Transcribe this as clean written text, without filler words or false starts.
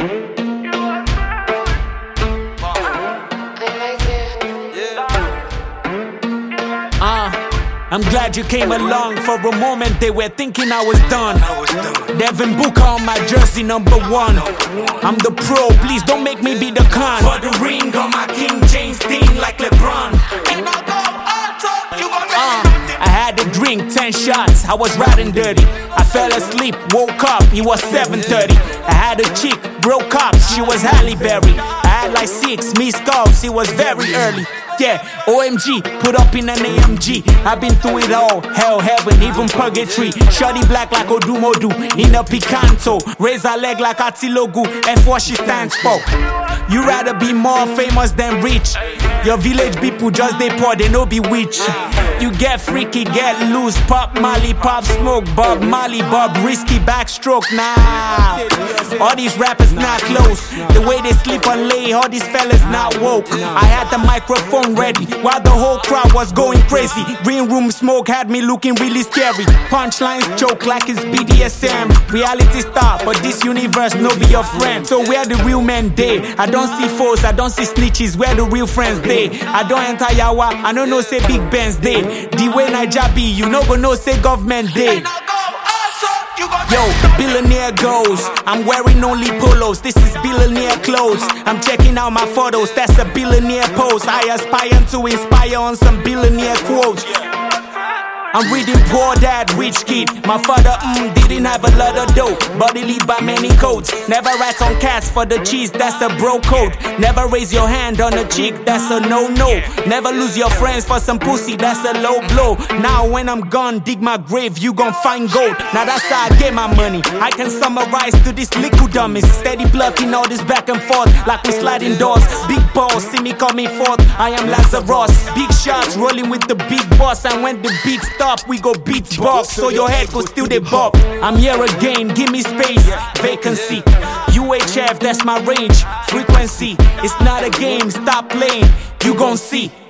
I'm glad you came along. For a moment they were thinking I was done. Devin Booker on my jersey, #1. I'm the pro, please don't make me be the con. For the ring on my King James thing like LeBron. I had a drink, 10 shots, I was riding dirty. I fell asleep, woke up, it was 7:30. I had a chick, broke up, she was Halle Berry. I had like 6 missed calls, it was very early. Yeah, OMG, put up in an AMG. I've been through it all, hell, heaven, even purgatory. Shorty black like Odumodu, in a Picanto. Raise her leg like Atilogu, F what she stands for. You rather be more famous than rich. Your village people just they poor, they no be witch. You get freaky, get loose, pop Molly, pop smoke, Bob Molly, Bob risky backstroke. Nah, all these rappers not close. The way they sleep on lay, all these fellas not woke. I had the microphone ready while the whole crowd was going crazy. Green room smoke had me looking really scary. Punchlines choke like it's BDSM. Reality star, but this universe no be your friend. So where the real men day? I don't see foes, I don't see snitches. Where the real friends day? I don't enter Yawa, I don't know say Big Ben's day. The way Naija be, you no go know say government day. Yo, billionaire goals. I'm wearing only polos. This is billionaire clothes. I'm checking out my photos. That's a billionaire pose. I aspire to inspire on some billionaire quotes. I'm reading Poor Dad, Rich Kid. My father didn't have a lot of dough, but he lived by many codes. Never rats on cats for the cheese, that's a bro code. Never raise your hand on a chick, that's a no-no. Never lose your friends for some pussy, that's a low blow. Now when I'm gone, dig my grave, you gon' find gold. Now that's how I get my money. I can summarize to this liquid dummies. Steady blocking all this back and forth, like we sliding doors. Big balls, see me coming forth, I am Lazarus. Big shots, rolling with the big boss. And when the beat stops, we go beatbox, so your head go still they bop. I'm here again, give me space, vacancy. UHF, that's my range, frequency. It's not a game, stop playing, you gon' see.